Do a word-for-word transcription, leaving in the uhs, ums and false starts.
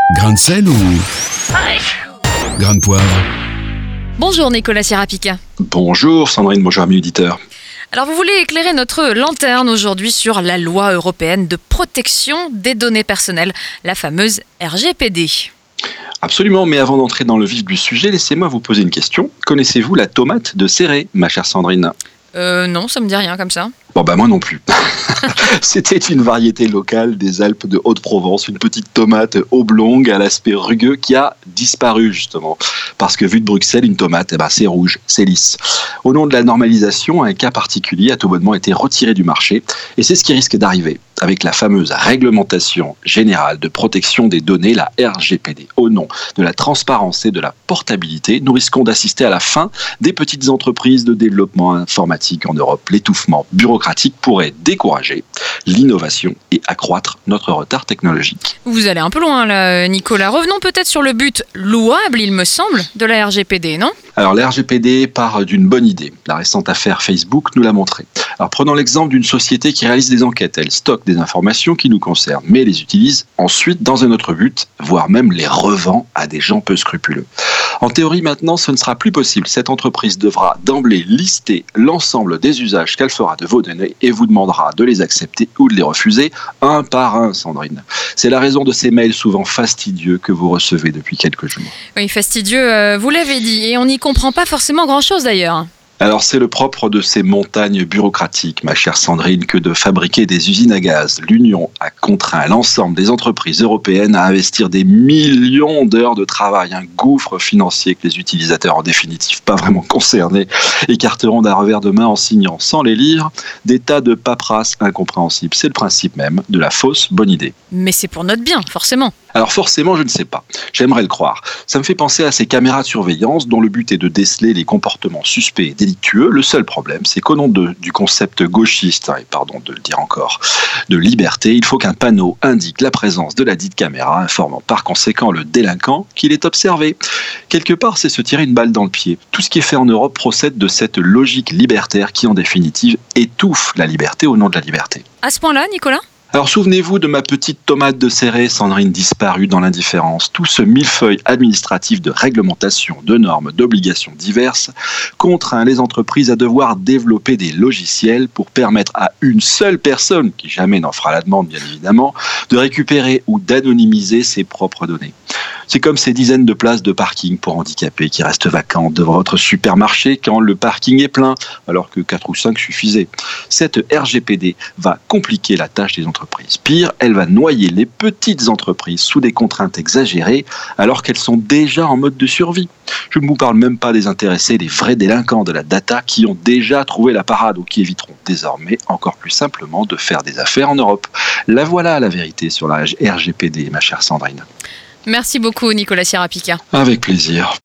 Grain de sel ou grain de poivre? Bonjour Nicolas Sierra-Pica. Bonjour Sandrine, bonjour amis auditeurs. Alors vous voulez éclairer notre lanterne aujourd'hui sur la loi européenne de protection des données personnelles, la fameuse R G P D. Absolument, mais avant d'entrer dans le vif du sujet, laissez-moi vous poser une question. Connaissez-vous la tomate de Céré, ma chère Sandrine? Euh non, ça me dit rien comme ça. Bon bah moi non plus. C'était une variété locale des Alpes de Haute-Provence, une petite tomate oblongue à l'aspect rugueux qui a disparu justement. Parce que vu de Bruxelles, une tomate, eh ben, c'est rouge, c'est lisse. Au nom de la normalisation, un cas particulier a tout bonnement été retiré du marché et c'est ce qui risque d'arriver avec la fameuse réglementation générale de protection des données, la R G P D. Au nom de la transparence et de la portabilité, nous risquons d'assister à la fin des petites entreprises de développement informatique en Europe. L'étouffement bureaucratique pourrait décourager l'innovation et accroître notre retard technologique. Vous allez un peu loin là, Nicolas. Revenons peut-être sur le but louable, il me semble, de la R G P D, non ? Alors la R G P D part d'une bonne idée. La récente affaire Facebook nous l'a montré. Alors prenons l'exemple d'une société qui réalise des enquêtes. Elle stocke des informations qui nous concernent, mais les utilise ensuite dans un autre but, voire même les revend à des gens peu scrupuleux. En théorie maintenant, ce ne sera plus possible. Cette entreprise devra d'emblée lister l'ensemble des usages qu'elle fera de vos données et vous demandera de les accepter ou de les refuser un par un, Sandrine. C'est la raison de ces mails souvent fastidieux que vous recevez depuis quelques jours. Oui, fastidieux, euh, vous l'avez dit, et on n'y comprend pas forcément grand-chose d'ailleurs. Alors c'est le propre de ces montagnes bureaucratiques, ma chère Sandrine, que de fabriquer des usines à gaz. L'Union a contraint l'ensemble des entreprises européennes à investir des millions d'heures de travail, un gouffre financier que les utilisateurs, en définitive pas vraiment concernés, écarteront d'un revers de main en signant, sans les lire, des tas de paperasses incompréhensibles. C'est le principe même de la fausse bonne idée. Mais c'est pour notre bien, forcément. Alors forcément, je ne sais pas. J'aimerais le croire. Ça me fait penser à ces caméras de surveillance dont le but est de déceler les comportements suspects et délictueux. Le seul problème, c'est qu'au nom de, du concept gauchiste, et pardon de le dire encore, de liberté, il faut qu'un panneau indique la présence de la dite caméra, informant par conséquent le délinquant qu'il est observé. Quelque part, c'est se tirer une balle dans le pied. Tout ce qui est fait en Europe procède de cette logique libertaire qui, en définitive, étouffe la liberté au nom de la liberté. À ce point-là, Nicolas ? Alors souvenez-vous de ma petite tomate de Céré, Sandrine, disparue dans l'indifférence. Tout ce millefeuille administratif de réglementation, de normes, d'obligations diverses contraint les entreprises à devoir développer des logiciels pour permettre à une seule personne, qui jamais n'en fera la demande bien évidemment, de récupérer ou d'anonymiser ses propres données. C'est comme ces dizaines de places de parking pour handicapés qui restent vacantes devant votre supermarché quand le parking est plein, alors que quatre ou cinq suffisaient. Cette R G P D va compliquer la tâche des entreprises. Pire, elle va noyer les petites entreprises sous des contraintes exagérées alors qu'elles sont déjà en mode de survie. Je ne vous parle même pas des intéressés, les vrais délinquants de la data qui ont déjà trouvé la parade ou qui éviteront désormais encore plus simplement de faire des affaires en Europe. La voilà la vérité sur la R G P D, ma chère Sandrine. Merci beaucoup Nicolas Sierra-Pica. Avec plaisir.